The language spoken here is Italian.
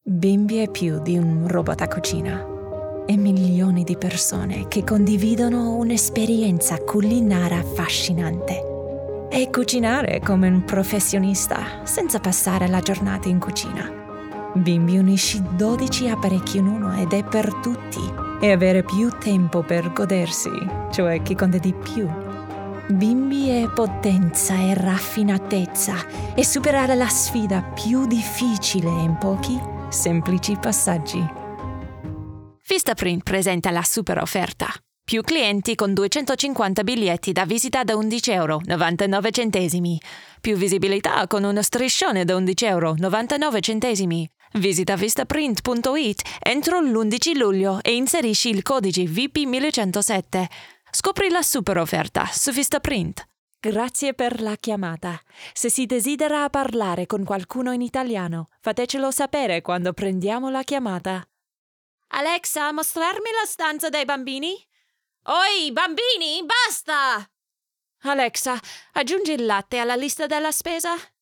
Bimbi è più di un robot a cucina. E milioni di persone che condividono un'esperienza culinaria affascinante. E cucinare come un professionista, senza passare la giornata in cucina. Bimbi unisce 12 apparecchi in uno ed è per tutti. E avere più tempo per godersi, cioè chi conta di più. Bimbi è potenza e raffinatezza e superare la sfida più difficile in pochi, semplici passaggi. Vistaprint presenta la super offerta. Più clienti con 250 biglietti da visita da €11,99. Più visibilità con uno striscione da €11,99. Visita vistaprint.it entro l'11 luglio e inserisci il codice VP1107. Scopri la super offerta su Vistaprint. Grazie per la chiamata. Se si desidera parlare con qualcuno in italiano, fatecelo sapere quando prendiamo la chiamata. Alexa, mostrarmi la stanza dei bambini? Oi, bambini, basta! Alexa, aggiungi il latte alla lista della spesa?